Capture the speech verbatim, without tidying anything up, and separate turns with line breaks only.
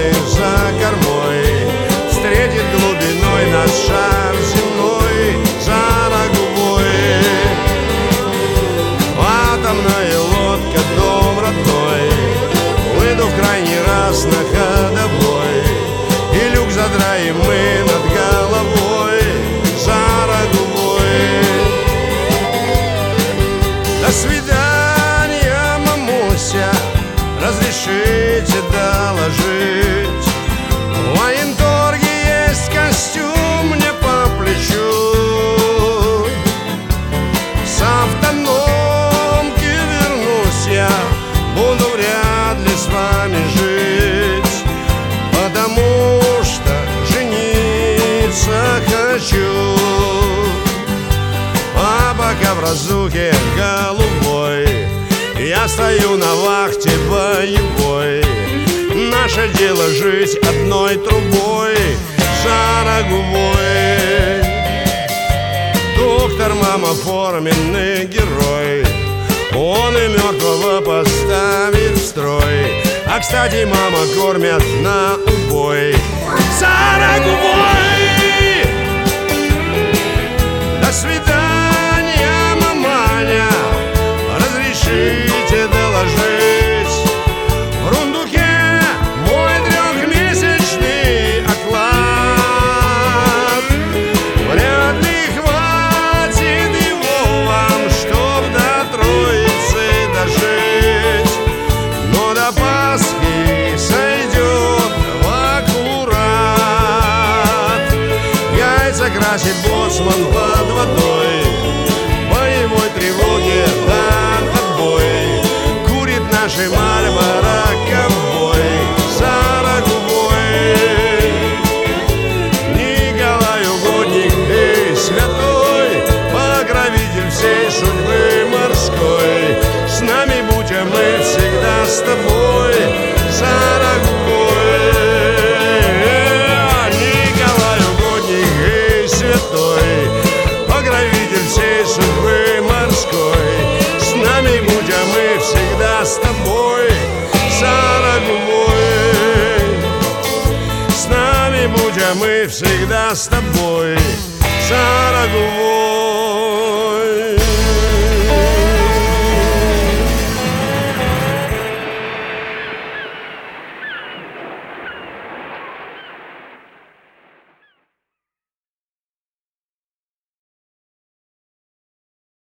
звезды за кормой, встретит глубиной наш шар земной за губой. Атомная лодка, дом родной, выйду в крайний раз на ходовой, и люк задраем мы над головой за губой. До свидания, мамуся, разрешите доложить, в военторге есть костюм мне по плечу. С автономки вернусь я, буду вряд ли с вами жить, потому что жениться хочу. А пока в разлуке голубой я стою на вахте боевой, наше дело жить одной трубой за губой. Доктор, мама, форменный герой, он и мертвого поставит в строй. А, кстати, мама, кормят на убой за губой. До свидания, маманя, разрешите доложить, в рундуке мой трехмесячный оклад. Вряд ли хватит его вам, чтоб до Троицы дожить, но до Пасхи сойдет в аккурат. Яйца красит боцман под водой, боевой тревоги дан отбой, курит наши Мальборо ковбой за губой. Николай угодник, эй, святой, покровитель всей судьбы морской, с нами будь, а мы всегда с тобой за губой. Николай угодник, эй, святой, покровитель всей судьбы морской, с нами будь, а мы всегда с тобой за губой. С нами будь, а мы всегда с тобой за губой.